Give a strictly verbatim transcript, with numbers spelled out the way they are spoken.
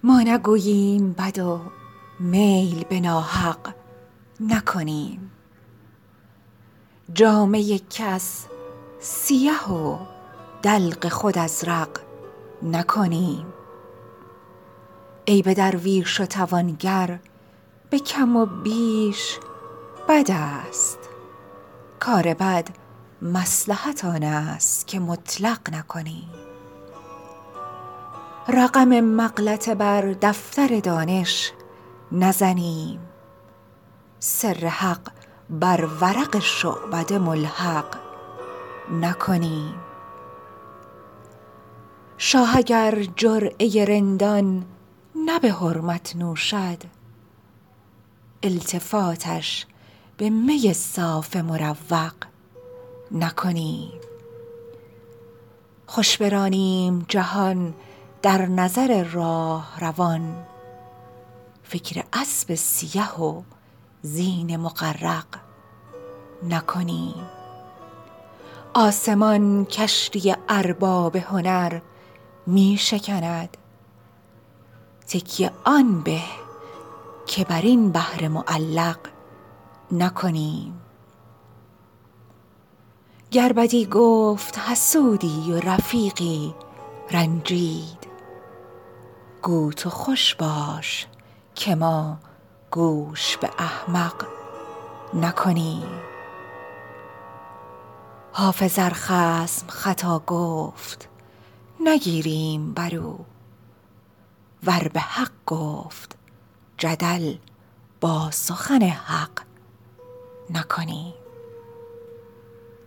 ما نگوییم بد و میل به ناحق نکنیم، جامه کس سیه و دلق خود ازرق نکنیم. عیب درویش و توانگر به کم و بیش بد است، کار بد مصلحت آن است که مطلق نکنیم. رقم مغلطه بر دفتر دانش نزنیم، سر حق بر ورق شعبده ملحق نکنیم. شاه اگر جرعه رندان نه به حرمت نوشد، التفاتش به می صاف مروق نکنیم. خوش برانیم جهان در نظر راه روان، فکر اسب سیه و زین مغرق نکنیم. آسمان کشتی ارباب هنر می شکند، تکیه آن به که بر این بحر معلق نکنیم. گر بدی گفت حسودی و رفیقی رنجید، گو تو خوش باش که ما گوش به احمق نکنیم. حافظ ار خصم خطا گفت نگیریم بر او، ور به حق گفت جدل با سخن حق نکنیم.